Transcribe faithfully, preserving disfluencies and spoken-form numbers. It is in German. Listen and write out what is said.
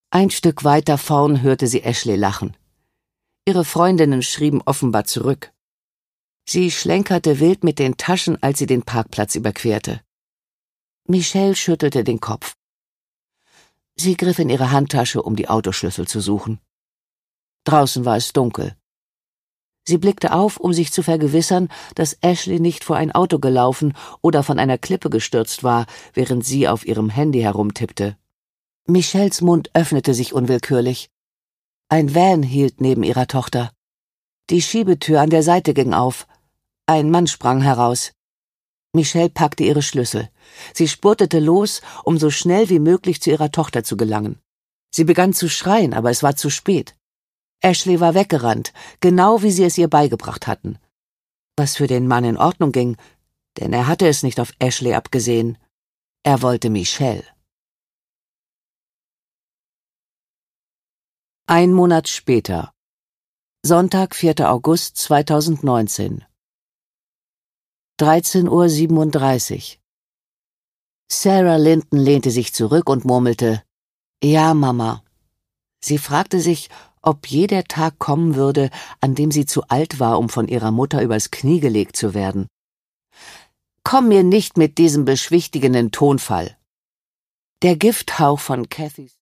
Ein Stück weiter vorn hörte sie Ashley lachen. Ihre Freundinnen schrieben offenbar zurück. Sie schlenkerte wild mit den Taschen, als sie den Parkplatz überquerte. Michelle schüttelte den Kopf. Sie griff in ihre Handtasche, um die Autoschlüssel zu suchen. Draußen war es dunkel. Sie blickte auf, um sich zu vergewissern, dass Ashley nicht vor ein Auto gelaufen oder von einer Klippe gestürzt war, während sie auf ihrem Handy herumtippte. Michelles Mund öffnete sich unwillkürlich. Ein Van hielt neben ihrer Tochter. Die Schiebetür an der Seite ging auf. Ein Mann sprang heraus. Michelle packte ihre Schlüssel. Sie spurtete los, um so schnell wie möglich zu ihrer Tochter zu gelangen. Sie begann zu schreien, aber es war zu spät. Ashley war weggerannt, genau wie sie es ihr beigebracht hatten. Was für den Mann in Ordnung ging, denn er hatte es nicht auf Ashley abgesehen. Er wollte Michelle. Ein Monat später. Sonntag, vierter August zweitausendneunzehn. dreizehn Uhr siebenunddreißig. Sarah Linton lehnte sich zurück und murmelte, »Ja, Mama.« Sie fragte sich, ob je der Tag kommen würde, an dem sie zu alt war, um von ihrer Mutter übers Knie gelegt zu werden. »Komm mir nicht mit diesem beschwichtigenden Tonfall.« Der Gifthauch von Cathys